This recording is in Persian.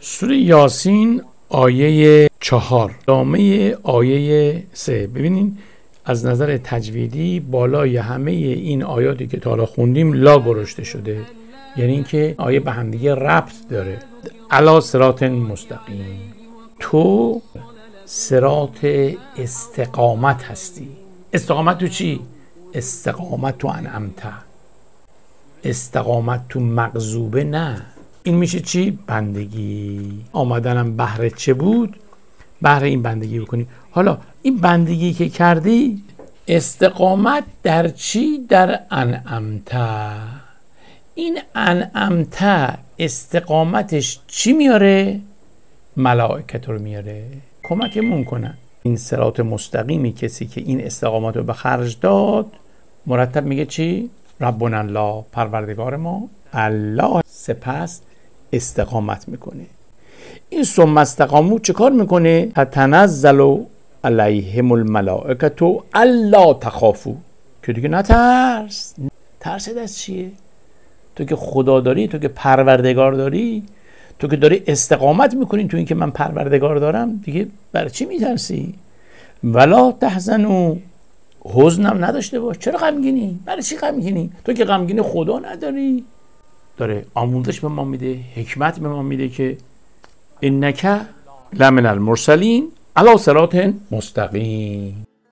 سوره یاسین آیه 4 ادامه آیه 3. ببینین از نظر تجویدی بالای همه این آیاتی که تا حالا خوندیم لا گرشته شده، یعنی اینکه آیه به هم دیگه ربط داره. علی صراط مستقیم، تو صراط استقامت هستی. استقامت تو چی؟ استقامت تو انعمت، استقامت تو مغضوبه نه. این میشه چی؟ بندگی. آمدنم بهر چه بود؟ بهر این بندگی بکنی. حالا این بندگی که کردی استقامت در چی؟ در انعمت. این انعمت استقامتش چی میاره؟ ملائکت رو میاره، کمکمون کنن. این صراط مستقیمی کسی که این استقامت رو به خرج داد مرتب میگه چی؟ ربنا الله، پروردگار ما الله. سپس استقامت میکنه. این ثم استقامو چه کار میکنه؟ تتنزل علیهم الملائکه الا تخافوا، که دیگه نترس. ترسید از چیه؟ تو که خدا داری، تو که پروردگار داری، تو که داری استقامت میکنی تو این که من پروردگار دارم، دیگه برای چی میترسی؟ ولا تحزنوا، حزنم نداشته باش. چرا غمگینی؟ برای چی غمگینی؟ تو که غمگین خدا نداری. داره آموزش به ما میده، حکمت به ما میده که انک لمن المرسلین علی صراط مستقیم.